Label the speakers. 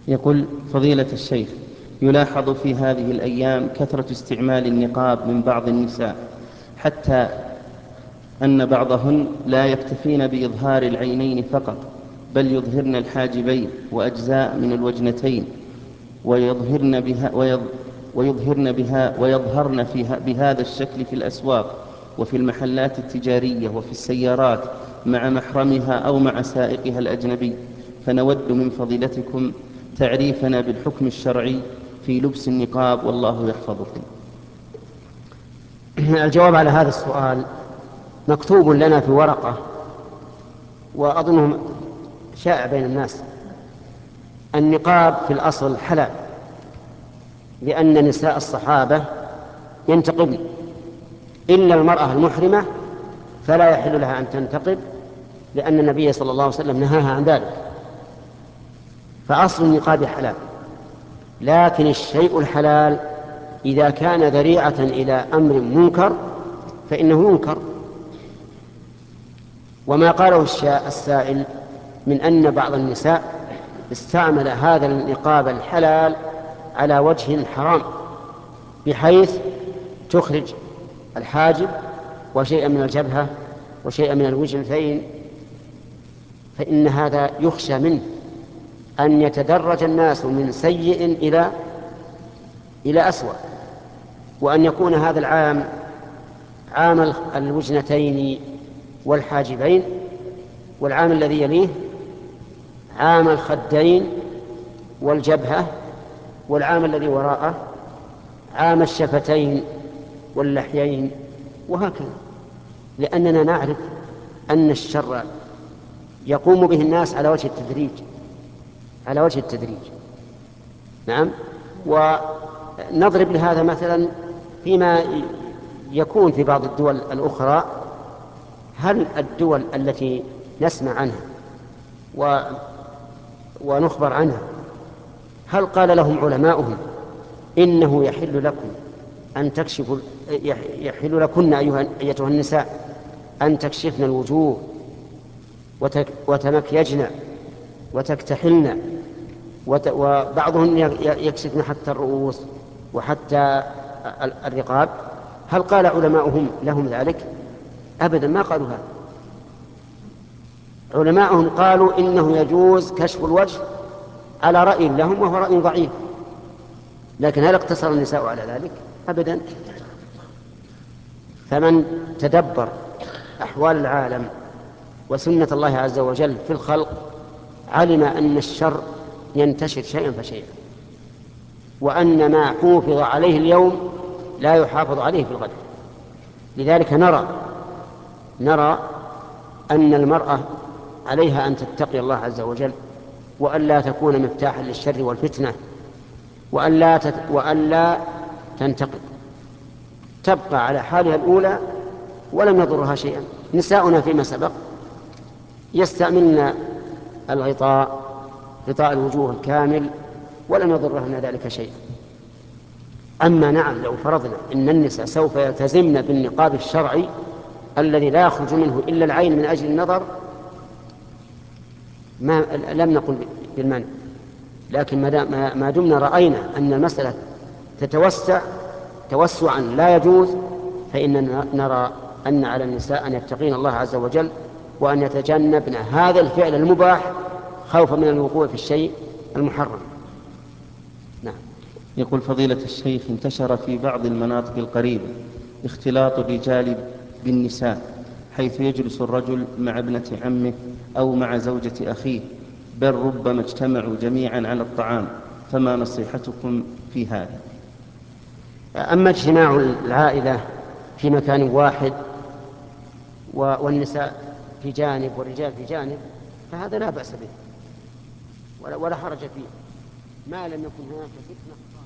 Speaker 1: يقول فضيلة الشيخ: يلاحظ في هذه الأيام كثرة استعمال النقاب من بعض النساء، حتى أن بعضهن لا يكتفين بإظهار العينين فقط، بل يظهرن الحاجبين وأجزاء من الوجنتين، ويظهرن بهذا الشكل في الأسواق وفي المحلات التجارية وفي السيارات مع محرمها أو مع سائقها الأجنبي. فنود من فضيلتكم تعريفنا بالحكم الشرعي في لبس النقاب، والله يحفظكم.
Speaker 2: الجواب على هذا السؤال مكتوب لنا في ورقة، وأظنه شائع بين الناس. النقاب في الأصل حلال، لأن نساء الصحابة ينتقبن، إلا المرأة المحرمة فلا يحل لها أن تنتقب، لأن النبي صلى الله عليه وسلم نهاها عن ذلك. فأصل النقاب حلال، لكن الشيء الحلال إذا كان ذريعة إلى أمر منكر فإنه ينكر. وما قاله السائل من أن بعض النساء استعمل هذا النقاب الحلال على وجه حرام، بحيث تخرج الحاجب وشيئا من الجبهة وشيئا من الوجنتين، فإن هذا يخشى منه أن يتدرج الناس من سيء إلى أسوأ، وأن يكون هذا العام عام الوجنتين والحاجبين، والعام الذي يليه عام الخدين والجبهة، والعام الذي وراءه عام الشفتين واللحيين، وهكذا. لأننا نعرف أن الشر يقوم به الناس على وجه التدريج، على وجه التدريج. نعم. ونضرب لهذا مثلا فيما يكون في بعض الدول الأخرى. هل الدول التي نسمع عنها ونخبر عنها، هل قال لهم علماؤهم إنه يحل لكم أن تكشفوا، يحل لكن أيتها النساء أن تكشفن الوجوه وتمكيجن وتكتحلن، وبعضهم يكشفن حتى الرؤوس وحتى الرقاب؟ هل قال علماؤهم لهم ذلك؟ أبدا، ما قالوا هذا. علماؤهم قالوا إنه يجوز كشف الوجه على رأي لهم، وهو رأي ضعيف. لكن هل اقتصر النساء على ذلك؟ أبدا. فمن تدبر أحوال العالم وسنة الله عز وجل في الخلق علم أن الشر ينتشر شيئا فشيئا، وأن ما حافظ عليه اليوم لا يحافظ عليه في الغد. لذلك نرى أن المرأة عليها أن تتقي الله عز وجل، وأن لا تكون مفتاحا للشر والفتنة، وأن لا تنتقد، تبقى على حالها الأولى ولم يضرها شيئا. نساؤنا فيما سبق يستعملن غطاء الوجوه الكامل ولم يضرهن ذلك شيئا. أما نعم، لو فرضنا أن النساء سوف يلتزمن بالنقاب الشرعي الذي لا يخرج منه إلا العين من أجل النظر، لم نقل بالمنع. لكن ما دمنا رأينا أن المسألة تتوسع توسعا لا يجوز، فإننا نرى أن على النساء أن يتقين الله عز وجل، وأن يتجنبن هذا الفعل المباح خوفا من الوقوع في الشيء المحرم. نعم.
Speaker 1: يقول فضيلة الشيخ: انتشر في بعض المناطق القريبة اختلاط الرجال بالنساء، حيث يجلس الرجل مع ابنة عمه أو مع زوجة أخيه، بل ربما اجتمعوا جميعا على الطعام، فما نصيحتكم في هذا؟
Speaker 2: أما اجتماع العائلة في مكان واحد والنساء في جانب والرجال في جانب، فهذا لا بأس به ولا حرج فيه، ما لم يكن هناك فتنة.